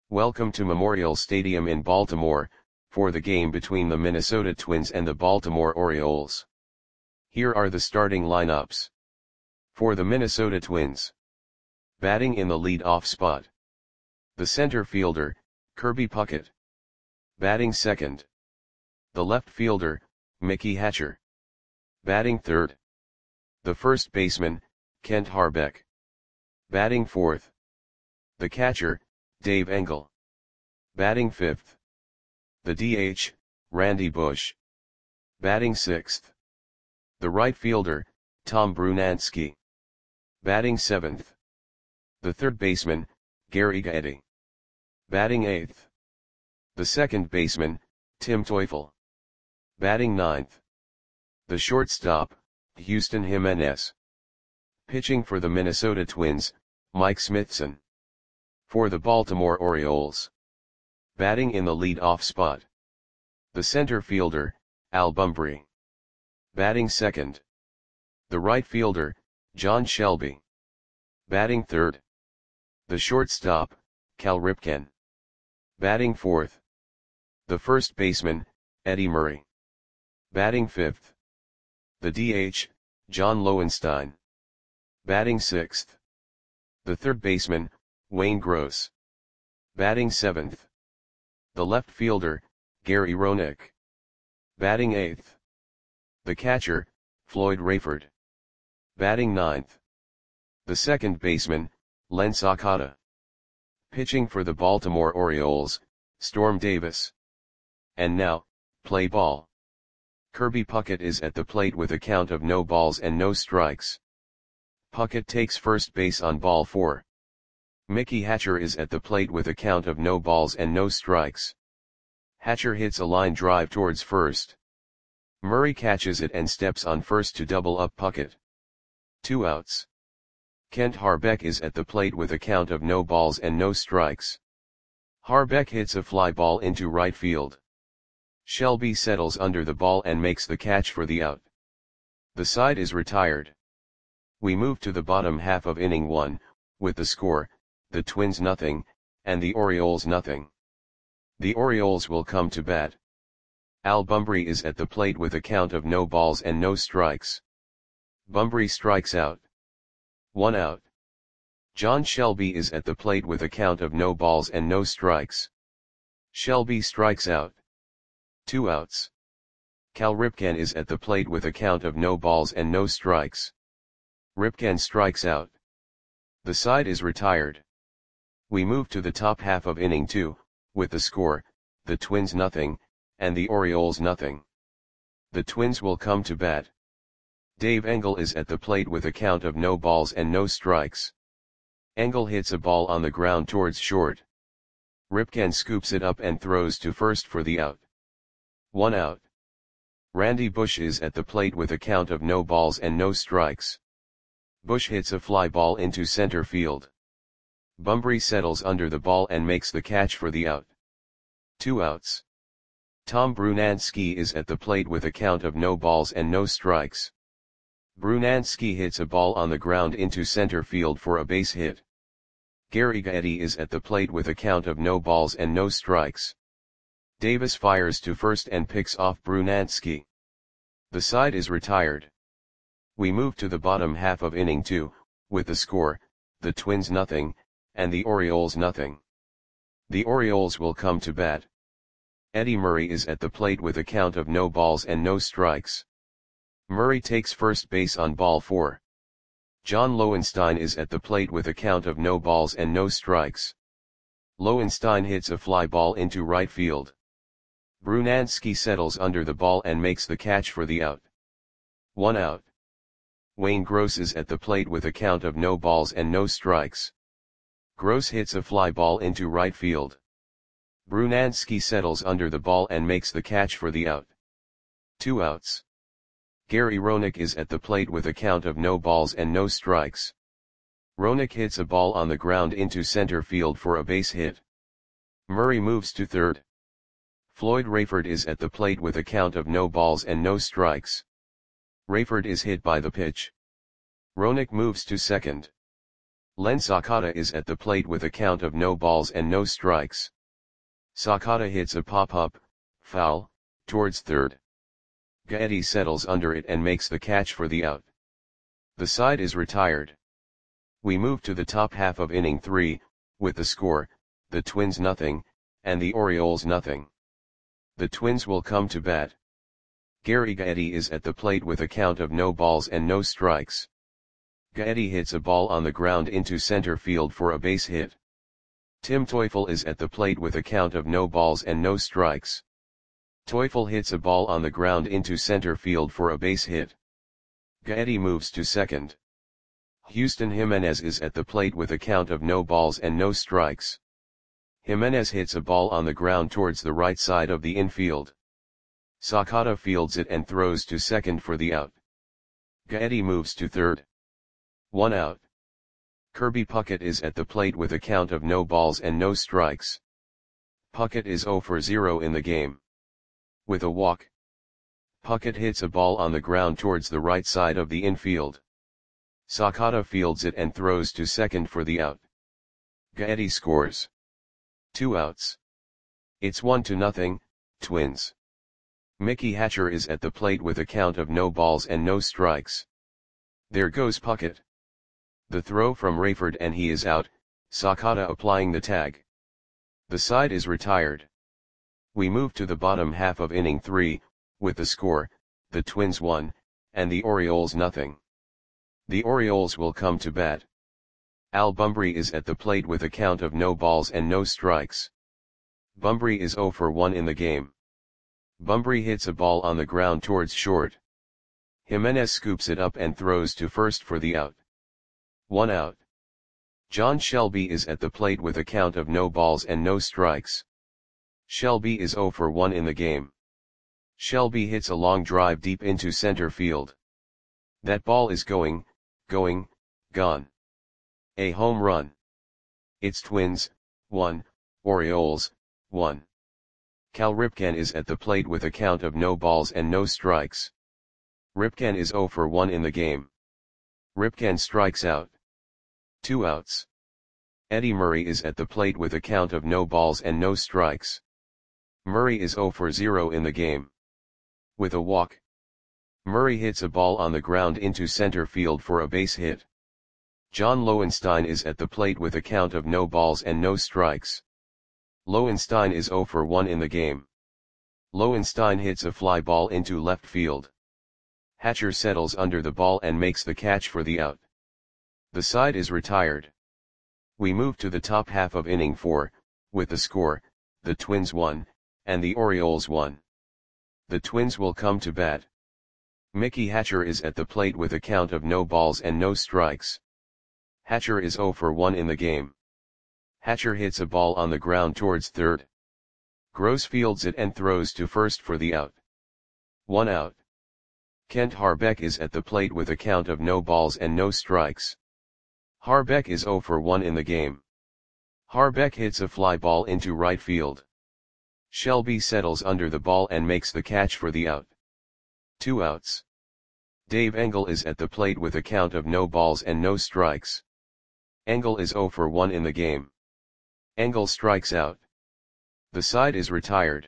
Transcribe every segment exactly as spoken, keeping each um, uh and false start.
Welcome to Memorial Stadium in Baltimore, for the game between the Minnesota Twins and the Baltimore Orioles. Here are the starting lineups. For the Minnesota Twins. Batting in the lead-off spot. The center fielder, Kirby Puckett. Batting second. The left fielder, Mickey Hatcher. Batting third. The first baseman, Kent Hrbek. Batting fourth. The catcher, Dave Engel. Batting fifth. The D H, Randy Bush. Batting sixth. The right fielder, Tom Brunansky. Batting seventh. The third baseman, Gary Gaetti. Batting eighth. The second baseman, Tim Teufel. Batting ninth. The shortstop, Houston Jimenez. Pitching for the Minnesota Twins, Mike Smithson. For the Baltimore Orioles. Batting in the lead-off spot. The center fielder, Al Bumbry. Batting second. The right fielder, John Shelby. Batting third. The shortstop, Cal Ripken. Batting fourth. The first baseman, Eddie Murray. Batting fifth. The D H, John Lowenstein. Batting sixth. The third baseman, Wayne Gross. Batting seventh. The left fielder, Gary Roenick. Batting eighth. The catcher, Floyd Rayford. Batting ninth. The second baseman, Len Sakata. Pitching for the Baltimore Orioles, Storm Davis. And now, play ball. Kirby Puckett is at the plate with a count of no balls and no strikes. Puckett takes first base on ball four. Mickey Hatcher is at the plate with a count of no balls and no strikes. Hatcher hits a line drive towards first. Murray catches it and steps on first to double up Puckett. Two outs. Kent Hrbek is at the plate with a count of no balls and no strikes. Hrbek hits a fly ball into right field. Shelby settles under the ball and makes the catch for the out. The side is retired. We move to the bottom half of inning one, with the score, the Twins nothing, and the Orioles nothing. The Orioles will come to bat. Al Bumbry is at the plate with a count of no balls and no strikes. Bumbry strikes out. One out. John Shelby is at the plate with a count of no balls and no strikes. Shelby strikes out. Two outs. Cal Ripken is at the plate with a count of no balls and no strikes. Ripken strikes out. The side is retired. We move to the top half of inning two, with the score, the Twins nothing, and the Orioles nothing. The Twins will come to bat. Dave Engel is at the plate with a count of no balls and no strikes. Engel hits a ball on the ground towards short. Ripken scoops it up and throws to first for the out. One out. Randy Bush is at the plate with a count of no balls and no strikes. Bush hits a fly ball into center field. Bumbry settles under the ball and makes the catch for the out. Two outs. Tom Brunansky is at the plate with a count of no balls and no strikes. Brunansky hits a ball on the ground into center field for a base hit. Gary Gaetti is at the plate with a count of no balls and no strikes. Davis fires to first and picks off Brunansky. The side is retired. We move to the bottom half of inning two, with the score, the Twins nothing, and the Orioles nothing. The Orioles will come to bat. Eddie Murray is at the plate with a count of no balls and no strikes. Murray takes first base on ball four. John Lowenstein is at the plate with a count of no balls and no strikes. Lowenstein hits a fly ball into right field. Brunansky settles under the ball and makes the catch for the out. One out. Wayne Gross is at the plate with a count of no balls and no strikes. Gross hits a fly ball into right field. Brunansky settles under the ball and makes the catch for the out. Two outs. Gary Roenick is at the plate with a count of no balls and no strikes. Roenick hits a ball on the ground into center field for a base hit. Murray moves to third. Floyd Rayford is at the plate with a count of no balls and no strikes. Rayford is hit by the pitch. Roenick moves to second. Len Sakata is at the plate with a count of no balls and no strikes. Sakata hits a pop-up, foul, towards third. Gaetti settles under it and makes the catch for the out. The side is retired. We move to the top half of inning three, with the score, the Twins nothing, and the Orioles nothing. The Twins will come to bat. Gary Gaetti is at the plate with a count of no balls and no strikes. Gaetti hits a ball on the ground into center field for a base hit. Tim Teufel is at the plate with a count of no balls and no strikes. Teufel hits a ball on the ground into center field for a base hit. Gaetti moves to second. Houston Jimenez is at the plate with a count of no balls and no strikes. Jimenez hits a ball on the ground towards the right side of the infield. Sakata fields it and throws to second for the out. Gaetti moves to third. One out. Kirby Puckett is at the plate with a count of no balls and no strikes. Puckett is zero for zero in the game. With a walk, Puckett hits a ball on the ground towards the right side of the infield. Sakata fields it and throws to second for the out. Gaetti scores. Two outs. It's one to nothing, Twins. Mickey Hatcher is at the plate with a count of no balls and no strikes. There goes Puckett. The throw from Rayford and he is out, Sakata applying the tag. The side is retired. We move to the bottom half of inning three, with the score, the Twins one, and the Orioles nothing. The Orioles will come to bat. Al Bumbry is at the plate with a count of no balls and no strikes. Bumbry is zero for one in the game. Bumbry hits a ball on the ground towards short. Jimenez scoops it up and throws to first for the out. One out. John Shelby is at the plate with a count of no balls and no strikes. Shelby is zero for one in the game. Shelby hits a long drive deep into center field. That ball is going, going, gone. A home run. It's Twins, one, Orioles, one. Cal Ripken is at the plate with a count of no balls and no strikes. Ripken is zero for one in the game. Ripken strikes out. Two outs. Eddie Murray is at the plate with a count of no balls and no strikes. Murray is zero for zero in the game. With a walk, Murray hits a ball on the ground into center field for a base hit. John Lowenstein is at the plate with a count of no balls and no strikes. Lowenstein is zero for one in the game. Lowenstein hits a fly ball into left field. Hatcher settles under the ball and makes the catch for the out. The side is retired. We move to the top half of inning four, with the score, the Twins one, and the Orioles one. The Twins will come to bat. Mickey Hatcher is at the plate with a count of no balls and no strikes. Hatcher is zero for one in the game. Hatcher hits a ball on the ground towards third. Gross fields it and throws to first for the out. One out. Kent Harbeck is at the plate with a count of no balls and no strikes. Harbeck is zero for one in the game. Harbeck hits a fly ball into right field. Shelby settles under the ball and makes the catch for the out. Two outs. Dave Engel is at the plate with a count of no balls and no strikes. Engel is zero for one in the game. Engel strikes out. The side is retired.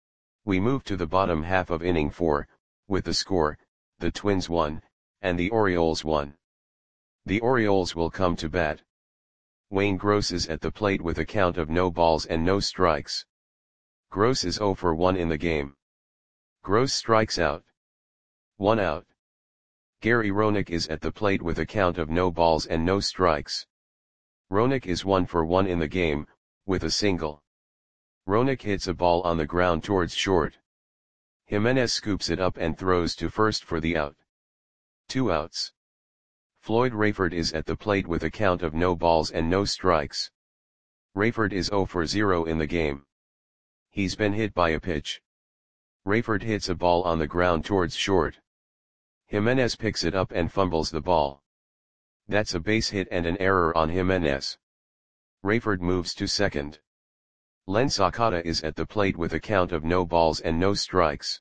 We move to the bottom half of inning four, with the score, the Twins one, and the Orioles one. The Orioles will come to bat. Wayne Gross is at the plate with a count of no balls and no strikes. Gross is zero for one in the game. Gross strikes out. One out. Gary Roenick is at the plate with a count of no balls and no strikes. Roenick is one for one in the game, with a single. Roenick hits a ball on the ground towards short. Jimenez scoops it up and throws to first for the out. Two outs. Floyd Rayford is at the plate with a count of no balls and no strikes. Rayford is zero for zero in the game. He's been hit by a pitch. Rayford hits a ball on the ground towards short. Jimenez picks it up and fumbles the ball. That's a base hit and an error on Jimenez. Rayford moves to second. Len Sakata is at the plate with a count of no balls and no strikes.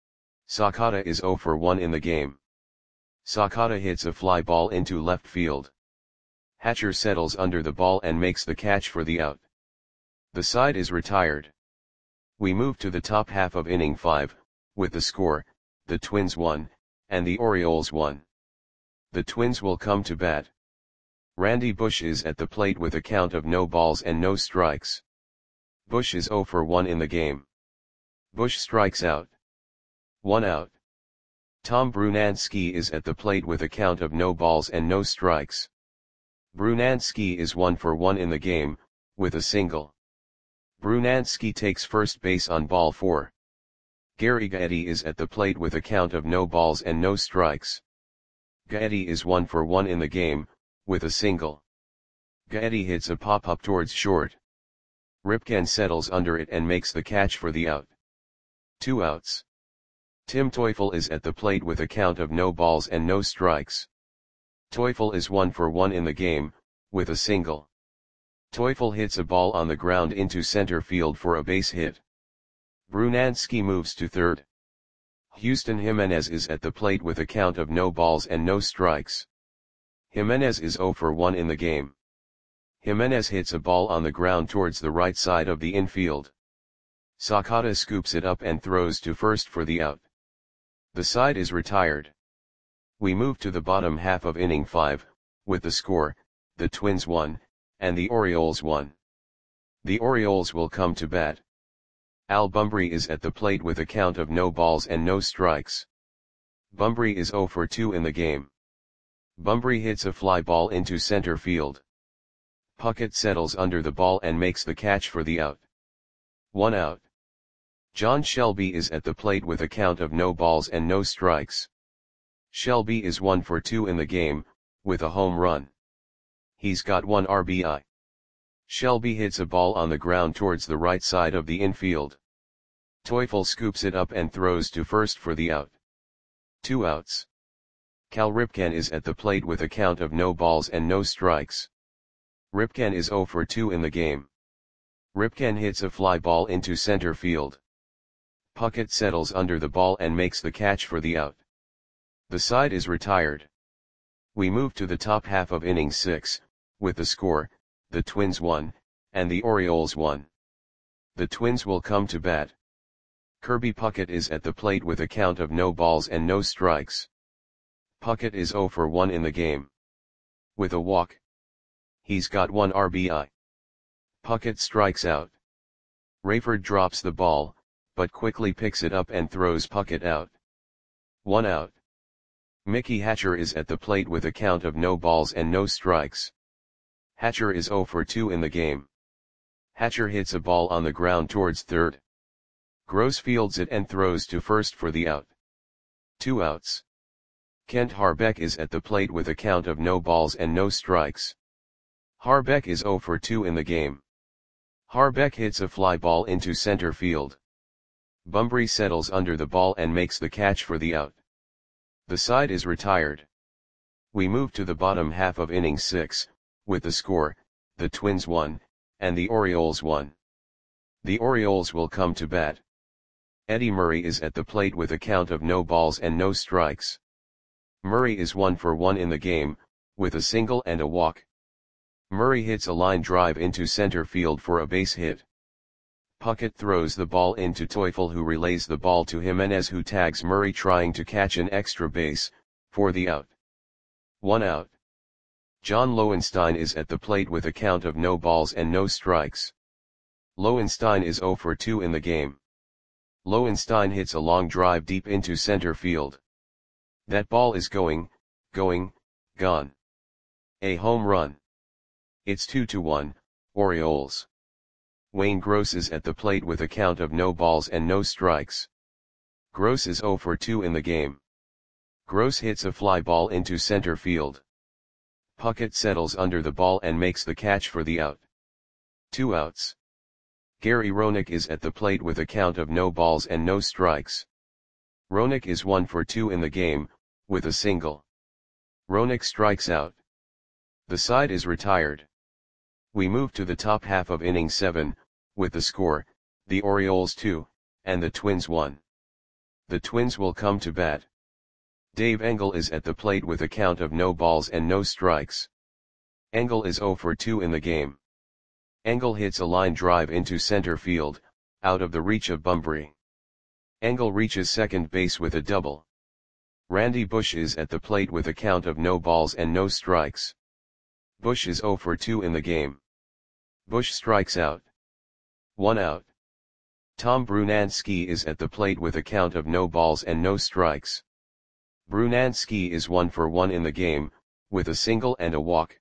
Sakata is zero for one in the game. Sakata hits a fly ball into left field. Hatcher settles under the ball and makes the catch for the out. The side is retired. We move to the top half of inning five, with the score, the Twins one, and the Orioles one. The Twins will come to bat. Randy Bush is at the plate with a count of no balls and no strikes. Bush is oh for one in the game. Bush strikes out. One out. Tom Brunansky is at the plate with a count of no balls and no strikes. Brunansky is one for one in the game, with a single. Brunansky takes first base on ball four. Gary Gaetti is at the plate with a count of no balls and no strikes. Gaetti is one for one in the game, with a single. Gaetti hits a pop-up towards short. Ripken settles under it and makes the catch for the out. Two outs. Tim Teufel is at the plate with a count of no balls and no strikes. Teufel is one for one in the game, with a single. Teufel hits a ball on the ground into center field for a base hit. Brunansky moves to third. Houston Jimenez is at the plate with a count of no balls and no strikes. Jimenez is oh for one in the game. Jimenez hits a ball on the ground towards the right side of the infield. Sakata scoops it up and throws to first for the out. The side is retired. We move to the bottom half of inning five, with the score, the Twins one, and the Orioles one. The Orioles will come to bat. Al Bumbry is at the plate with a count of no balls and no strikes. Bumbry is oh for two in the game. Bumbry hits a fly ball into center field. Puckett settles under the ball and makes the catch for the out. One out. John Shelby is at the plate with a count of no balls and no strikes. Shelby is one for two in the game, with a home run. He's got one R B I. Shelby hits a ball on the ground towards the right side of the infield. Teufel scoops it up and throws to first for the out. Two outs. Cal Ripken is at the plate with a count of no balls and no strikes. Ripken is oh for two in the game. Ripken hits a fly ball into center field. Puckett settles under the ball and makes the catch for the out. The side is retired. We move to the top half of inning six, with the score, the Twins one, and the Orioles one. The Twins will come to bat. Kirby Puckett is at the plate with a count of no balls and no strikes. Puckett is oh for one in the game. With a walk. He's got one R B I. Puckett strikes out. Rayford drops the ball, but quickly picks it up and throws Puckett out. One out. Mickey Hatcher is at the plate with a count of no balls and no strikes. Hatcher is oh for two in the game. Hatcher hits a ball on the ground towards third. Gross fields it and throws to first for the out. Two outs. Kent Harbeck is at the plate with a count of no balls and no strikes. Harbeck is oh for two in the game. Harbeck hits a fly ball into center field. Bumbry settles under the ball and makes the catch for the out. The side is retired. We move to the bottom half of inning six, with the score, the Twins one, and the Orioles one. The Orioles will come to bat. Eddie Murray is at the plate with a count of no balls and no strikes. Murray is one for one in the game, with a single and a walk. Murray hits a line drive into center field for a base hit. Puckett throws the ball into Teufel, who relays the ball to Jimenez, who tags Murray trying to catch an extra base, for the out. One out. John Lowenstein is at the plate with a count of no balls and no strikes. Lowenstein is oh for two in the game. Lowenstein hits a long drive deep into center field. That ball is going, going, gone. A home run. It's two to one, Orioles. Wayne Gross is at the plate with a count of no balls and no strikes. Gross is oh for two in the game. Gross hits a fly ball into center field. Puckett settles under the ball and makes the catch for the out. Two outs. Gary Roenick is at the plate with a count of no balls and no strikes. Roenick is one for two in the game, with a single. Roenick strikes out. The side is retired. We move to the top half of inning seven, with the score, the Orioles two, and the Twins one. The Twins will come to bat. Dave Engel is at the plate with a count of no balls and no strikes. Engel is zero for two in the game. Engel hits a line drive into center field, out of the reach of Bunbury. Engel reaches second base with a double. Randy Bush is at the plate with a count of no balls and no strikes. Bush is zero for two in the game. Bush strikes out. One out. Tom Brunansky is at the plate with a count of no balls and no strikes. Brunansky is one for one in the game, with a single and a walk.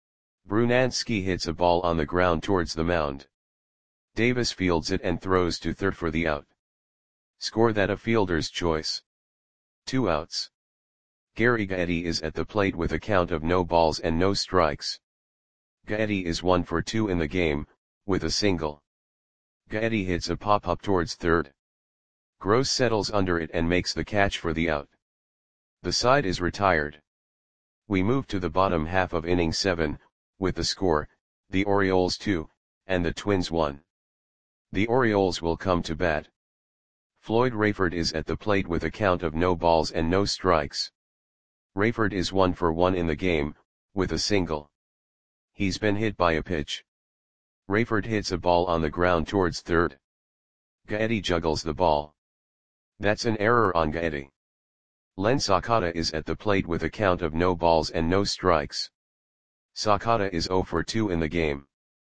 Brunansky hits a ball on the ground towards the mound. Davis fields it and throws to third for the out. Score that a fielder's choice. Two outs. Gary Gaetti is at the plate with a count of no balls and no strikes. Gaetti is one for two in the game, with a single. Gaetti hits a pop-up towards third. Gross settles under it and makes the catch for the out. The side is retired. We move to the bottom half of inning seven, with the score, the Orioles two, and the Twins one. The Orioles will come to bat. Floyd Rayford is at the plate with a count of no balls and no strikes. Rayford is one for one in the game, with a single. He's been hit by a pitch. Rayford hits a ball on the ground towards third. Gaetti juggles the ball. That's an error on Gaetti. Len Sakata is at the plate with a count of no balls and no strikes. Sakata is zero for two in the game.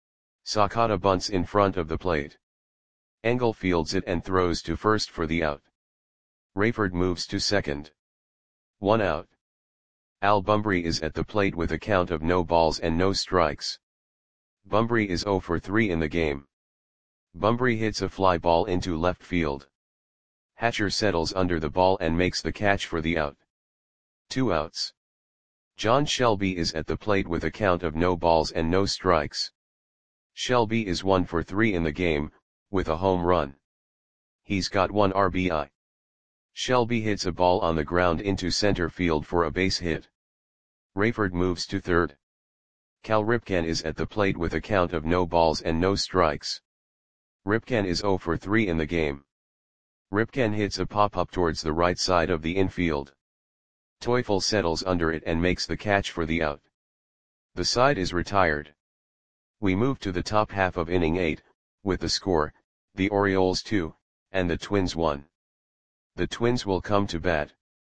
Sakata bunts in front of the plate. Engel fields it and throws to first for the out. Rayford moves to second. One out. Al Bunbury is at the plate with a count of no balls and no strikes. Bunbury is zero for three in the game. Bunbury hits a fly ball into left field. Hatcher settles under the ball and makes the catch for the out. Two outs. John Shelby is at the plate with a count of no balls and no strikes. Shelby is one for three in the game, with a home run. He's got one R B I. Shelby hits a ball on the ground into center field for a base hit. Rayford moves to third. Cal Ripken is at the plate with a count of no balls and no strikes. Ripken is zero for three in the game. Ripken hits a pop-up towards the right side of the infield. Teufel settles under it and makes the catch for the out. The side is retired. We move to the top half of inning eight, with the score, the Orioles two, and the Twins one. The Twins will come to bat.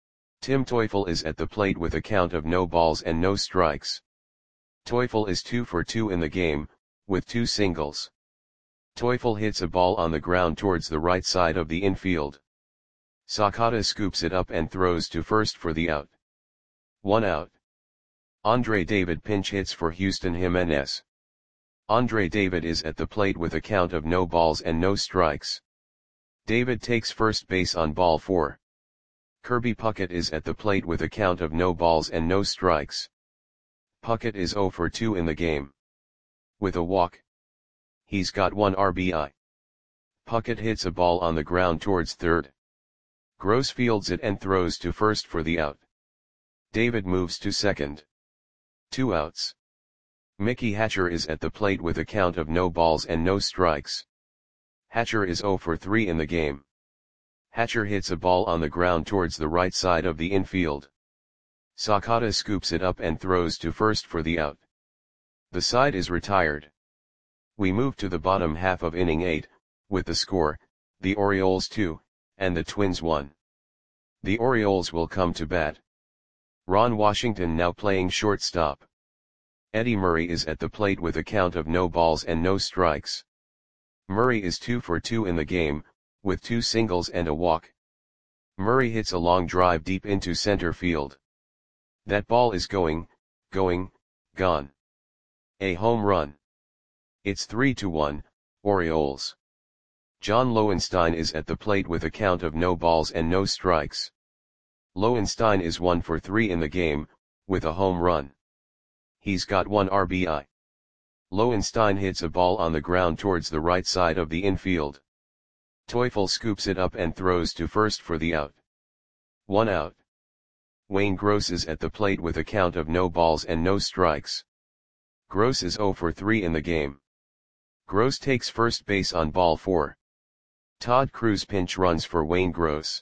Tim Teufel is at the plate with a count of no balls and no strikes. Teufel is two for two in the game, with two singles. Teufel hits a ball on the ground towards the right side of the infield. Sakata scoops it up and throws to first for the out. One out. Andre David pinch hits for Houston Jimenez. Andre David is at the plate with a count of no balls and no strikes. David takes first base on ball four. Kirby Puckett is at the plate with a count of no balls and no strikes. Puckett is zero for two in the game. With a walk. He's got one R B I. Puckett hits a ball on the ground towards third. Gross fields it and throws to first for the out. David moves to second. Two outs. Mickey Hatcher is at the plate with a count of no balls and no strikes. Hatcher is zero for three in the game. Hatcher hits a ball on the ground towards the right side of the infield. Sakata scoops it up and throws to first for the out. The side is retired. We move to the bottom half of inning eight, with the score, the Orioles two, and the Twins one. The Orioles will come to bat. Ron Washington now playing shortstop. Eddie Murray is at the plate with a count of no balls and no strikes. Murray is two for two in the game, with two singles and a walk. Murray hits a long drive deep into center field. That ball is going, going, gone. A home run. It's three to one, Orioles. John Lowenstein is at the plate with a count of no balls and no strikes. Lowenstein is one for three in the game, with a home run. He's got one R B I. Lowenstein hits a ball on the ground towards the right side of the infield. Teufel scoops it up and throws to first for the out. One out. Wayne Gross is at the plate with a count of no balls and no strikes. Gross is zero for three in the game. Gross takes first base on ball four. Todd Cruz pinch runs for Wayne Gross.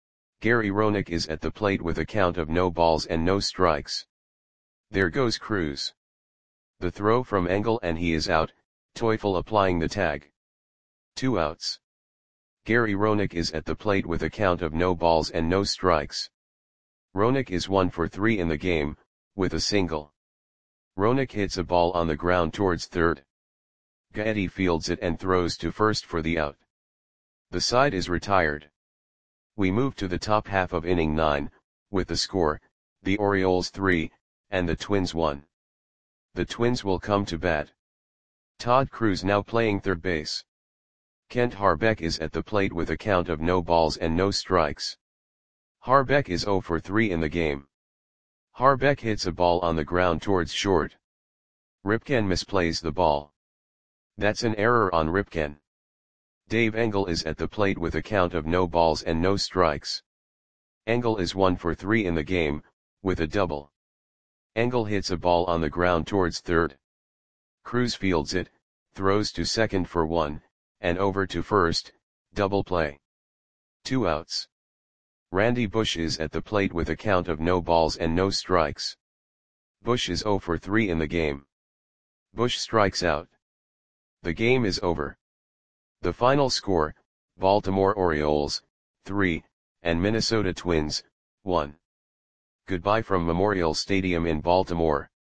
Gary Roenick is at the plate with a count of no balls and no strikes. There goes Cruz. The throw from Engel and he is out, Teufel applying the tag. Two outs. Gary Roenick is at the plate with a count of no balls and no strikes. Roenick is one for three in the game, with a single. Roenick hits a ball on the ground towards third. Gaetti fields it and throws to first for the out. The side is retired. We move to the top half of inning nine, with the score, the Orioles three, and the Twins one. The Twins will come to bat. Todd Cruz now playing third base. Kent Harbeck is at the plate with a count of no balls and no strikes. Harbeck is zero for three in the game. Harbeck hits a ball on the ground towards short. Ripken misplays the ball. That's an error on Ripken. Dave Engel is at the plate with a count of no balls and no strikes. Engel is one for three in the game, with a double. Engel hits a ball on the ground towards third. Cruz fields it, throws to second for one, and over to first, double play. Two outs. Randy Bush is at the plate with a count of no balls and no strikes. Bush is zero for three in the game. Bush strikes out. The game is over. The final score, Baltimore Orioles, three, and Minnesota Twins, one. Goodbye from Memorial Stadium in Baltimore.